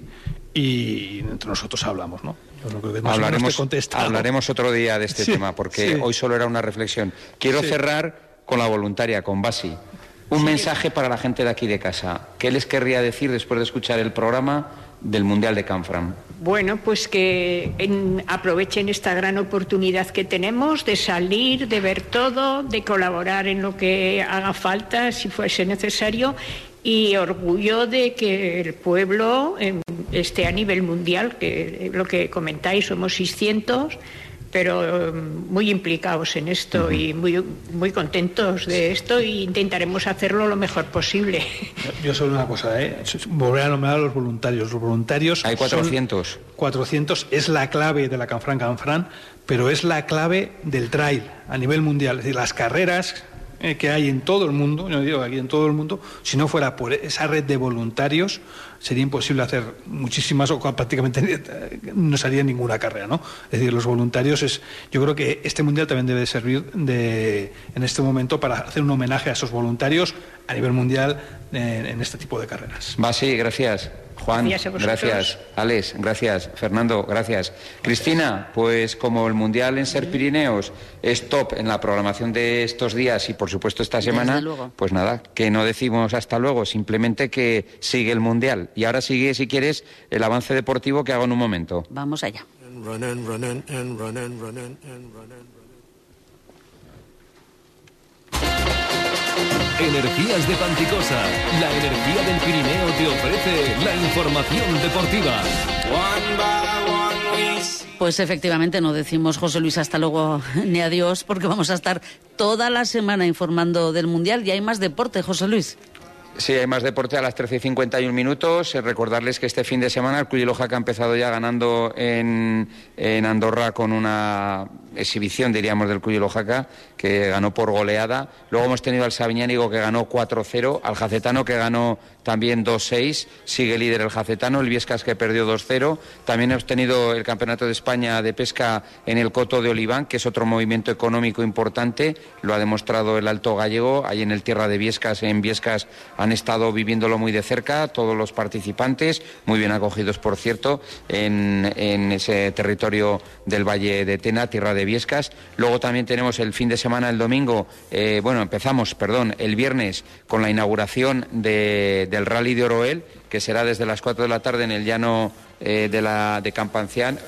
y entre nosotros hablamos, ¿no? Yo creo que hablaremos otro día de este tema, porque hoy solo era una reflexión. Quiero cerrar con la voluntaria, con Basi. Un mensaje para la gente de aquí de casa. ¿Qué les querría decir después de escuchar el programa del Mundial de Canfranc? Bueno, pues que aprovechen esta gran oportunidad que tenemos de salir, de ver todo, de colaborar en lo que haga falta, si fuese necesario, y orgullo de que el pueblo esté a nivel mundial, que lo que comentáis, somos 600, pero muy implicados en esto y muy contentos de esto, e intentaremos hacerlo lo mejor posible. Yo solo una cosa, volver a nombrar a los voluntarios. Los voluntarios... Hay 400. 400 es la clave de la Canfranc, pero es la clave del trail a nivel mundial. Es decir, las carreras que hay en todo el mundo, yo digo aquí en todo el mundo, si no fuera por esa red de voluntarios, sería imposible hacer muchísimas o prácticamente no se haría ninguna carrera, ¿no? Es decir, los voluntarios yo creo que este mundial también debe servir en este momento para hacer un homenaje a esos voluntarios a nivel mundial en este tipo de carreras. Sí, gracias. Juan, gracias. Alex, gracias. Fernando, gracias. Cristina, pues como el Mundial en Ser Pirineos es top en la programación de estos días y por supuesto esta semana, pues nada, que no decimos hasta luego, simplemente que sigue el Mundial. Y ahora sigue, si quieres, el avance deportivo que hago en un momento. Vamos allá. Energías de Panticosa, la energía del Pirineo te ofrece la información deportiva. Pues efectivamente no decimos, José Luis, hasta luego ni adiós, porque vamos a estar toda la semana informando del Mundial y hay más deporte, José Luis. Sí, hay más deporte a las 13:51. Recordarles que este fin de semana el Club Ilojaca ha empezado ya ganando en Andorra con una exhibición, diríamos, del Club Ilojaca, que ganó por goleada. Luego hemos tenido al Sabiñánigo, que ganó 4-0, al Jacetano, que ganó también 2-6, sigue líder el Jacetano, el Viescas, que perdió 2-0. También hemos tenido el Campeonato de España de Pesca en el Coto de Oliván, que es otro movimiento económico importante, lo ha demostrado el Alto Gallego. Ahí en el Tierra de Viescas, en Viescas, han estado viviéndolo muy de cerca todos los participantes, muy bien acogidos, por cierto, en ese territorio del Valle de Tena, Tierra de Viescas. Luego también tenemos el fin de semana, el domingo, empezamos el viernes con la inauguración del Rally de Oroel, que será desde las 4 de la tarde en el llano de Campancián,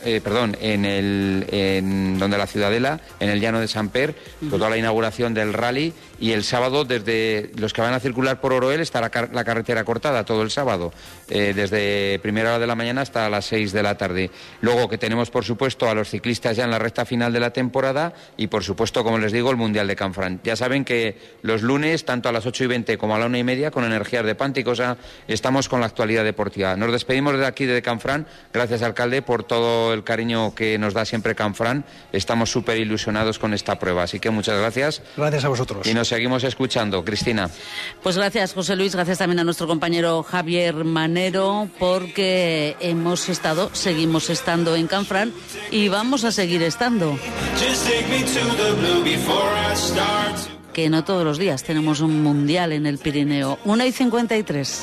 donde la Ciudadela, en el llano de Samper, toda la inauguración del rally. Y el sábado, desde los que van a circular por Oroel, estará la carretera cortada todo el sábado, desde primera hora de la mañana hasta las 6 de la tarde. Luego que tenemos, por supuesto, a los ciclistas ya en la recta final de la temporada y, por supuesto, como les digo, el Mundial de Canfranc. Ya saben que los lunes, tanto a las 8:20 como a la 1:30, con Energías de Panticosa, estamos con la actualidad deportiva. Nos despedimos desde aquí, de Canfranc. Gracias, alcalde, por todo el cariño que nos da siempre Canfranc. Estamos súper ilusionados con esta prueba, así que muchas gracias. Gracias a vosotros. Y nos seguimos escuchando. Cristina. Pues gracias, José Luis, gracias también a nuestro compañero Javier Manero, porque seguimos estando en Canfranc y vamos a seguir estando. Que no todos los días tenemos un mundial en el Pirineo. 1:53.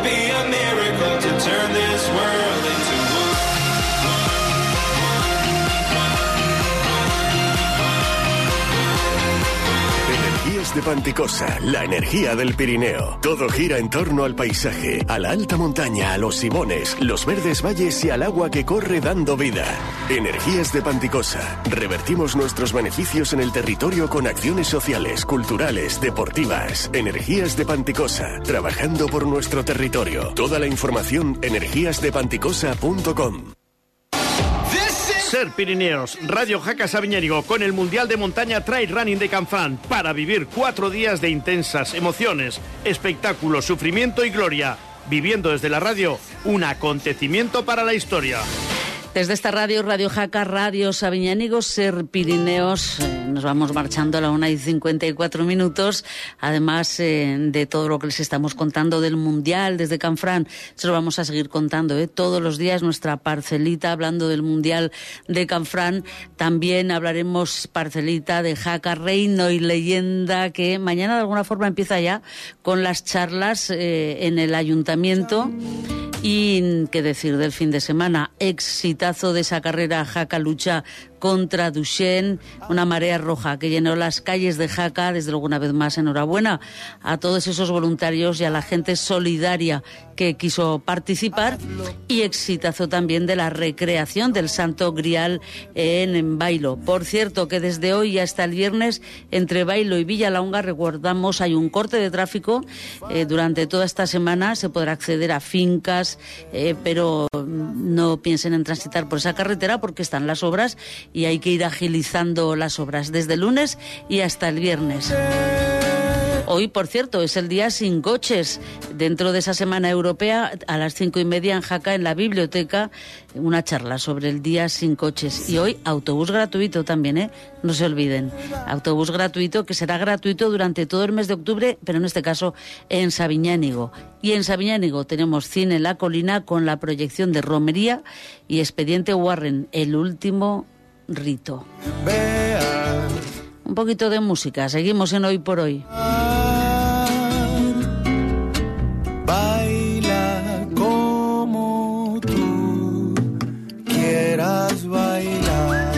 Energías de Panticosa, la energía del Pirineo. Todo gira en torno al paisaje, a la alta montaña, a los sibones, los verdes valles y al agua que corre dando vida. Energías de Panticosa. Revertimos nuestros beneficios en el territorio con acciones sociales, culturales, deportivas. Energías de Panticosa. Trabajando por nuestro territorio. Toda la información, energíasdepanticosa.com. Ser Pirineos, Radio Jaca Sabiñánigo, con el Mundial de Montaña Trail Running de Canfranc, para vivir 4 días de intensas emociones, espectáculo, sufrimiento y gloria, viviendo desde la radio un acontecimiento para la historia. Desde esta radio, Radio Jaca, Radio Sabiñánigo, Ser Pirineos, nos vamos marchando a la 1:54. Además de todo lo que les estamos contando del Mundial desde Canfranc, se lo vamos a seguir contando todos los días, nuestra parcelita hablando del Mundial de Canfranc. También hablaremos parcelita de Jaca, reino y leyenda, que mañana de alguna forma empieza ya con las charlas en el ayuntamiento. Y qué decir del fin de semana, exitazo de esa carrera Jaca Lucha contra Duchenne, una marea roja que llenó las calles de Jaca. Desde luego, una vez más, enhorabuena a todos esos voluntarios y a la gente solidaria que quiso participar, y exitazo también de la recreación del Santo Grial en Bailo. Por cierto, que desde hoy hasta el viernes, entre Bailo y Villalonga, recordamos, hay un corte de tráfico. Durante toda esta semana se podrá acceder a fincas, pero no piensen en transitar por esa carretera porque están las obras y hay que ir agilizando las obras desde el lunes y hasta el viernes. Hoy, por cierto, es el día sin coches. Dentro de esa semana europea, a las 5:30 en Jaca, en la biblioteca, una charla sobre el día sin coches. Y hoy, autobús gratuito también, no se olviden. Autobús gratuito que será gratuito durante todo el mes de octubre, pero en este caso en Sabiñánigo. Y en Sabiñánigo tenemos Cine en la Colina con la proyección de Romería y Expediente Warren, el último rito. Un poquito de música. Seguimos en Hoy por Hoy. Baila como tú quieras bailar.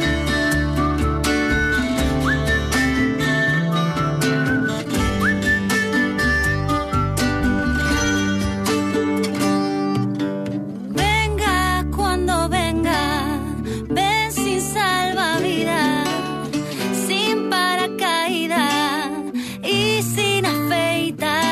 Venga cuando venga, ven sin salvavidas, sin paracaídas y sin afeitar.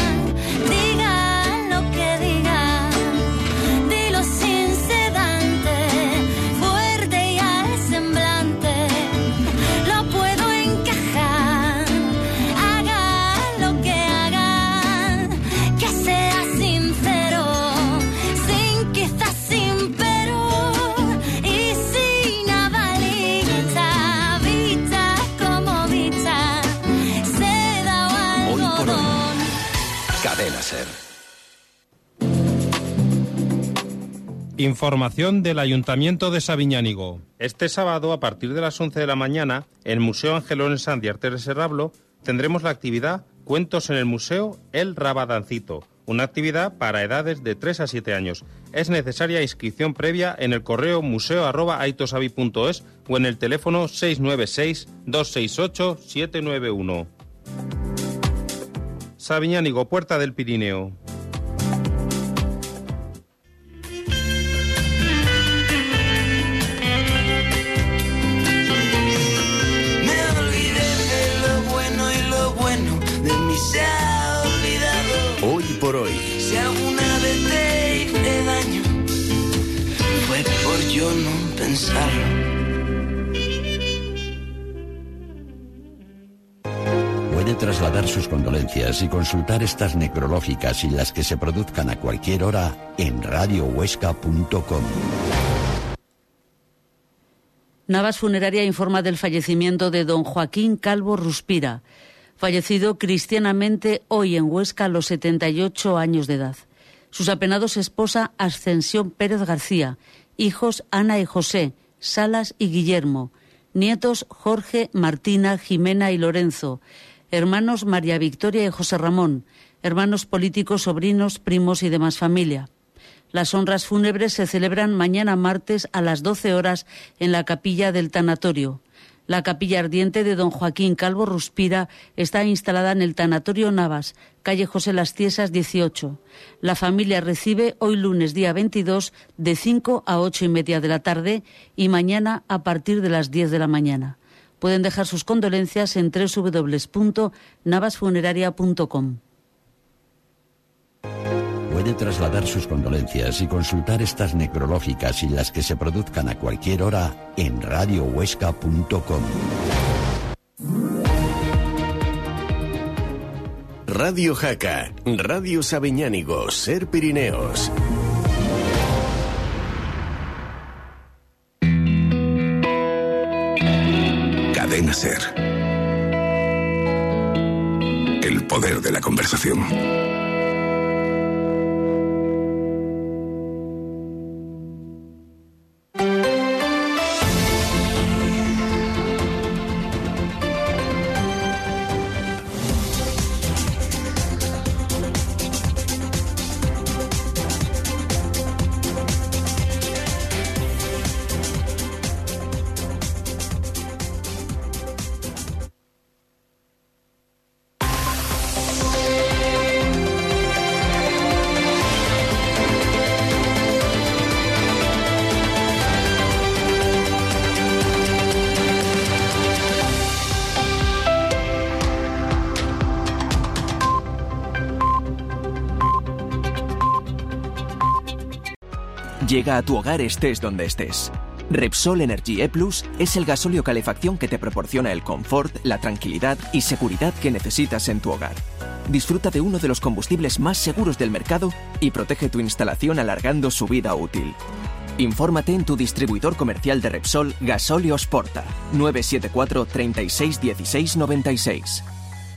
Información del Ayuntamiento de Sabiñánigo. Este sábado, a partir de las 11 de la mañana, en el Museo Angelón Sanz de Artes de Serrablo, tendremos la actividad Cuentos en el Museo El Rabadancito, una actividad para edades de 3 a 7 años. Es necesaria inscripción previa en el correo museo@aitosabi.es o en el teléfono 696-268-791. Sabiñánigo, Puerta del Pirineo. Hoy por hoy. Si alguna vez te hice daño, fue por yo no pensarlo. Puede trasladar sus condolencias y consultar estas necrológicas y las que se produzcan a cualquier hora en radiohuesca.com. Navas Funeraria informa del fallecimiento de don Joaquín Calvo Ruspira, fallecido cristianamente hoy en Huesca a los 78 años de edad. Sus apenados esposa Ascensión Pérez García, hijos Ana y José, Salas y Guillermo, nietos Jorge, Martina, Jimena y Lorenzo, hermanos María Victoria y José Ramón, hermanos políticos, sobrinos, primos y demás familia. Las honras fúnebres se celebran mañana martes a las 12 horas en la capilla del tanatorio. La capilla ardiente de don Joaquín Calvo Ruspira está instalada en el Tanatorio Navas, calle José Las Tiesas 18. La familia recibe hoy lunes día 22 de 5 a 8:30 de la tarde y mañana a partir de las 10 de la mañana. Pueden dejar sus condolencias en www.navasfuneraria.com. Puede trasladar sus condolencias y consultar estas necrológicas y las que se produzcan a cualquier hora en radiohuesca.com. Radio Jaca, Radio Sabiñánigo, Ser Pirineos. Cadena Ser. El poder de la conversación. llega a tu hogar estés donde estés. Repsol Energy E+ es el gasóleo calefacción que te proporciona el confort, la tranquilidad y seguridad que necesitas en tu hogar. Disfruta de uno de los combustibles más seguros del mercado y protege tu instalación alargando su vida útil. Infórmate en tu distribuidor comercial de Repsol Gasóleos Porta, 974 36 16 96.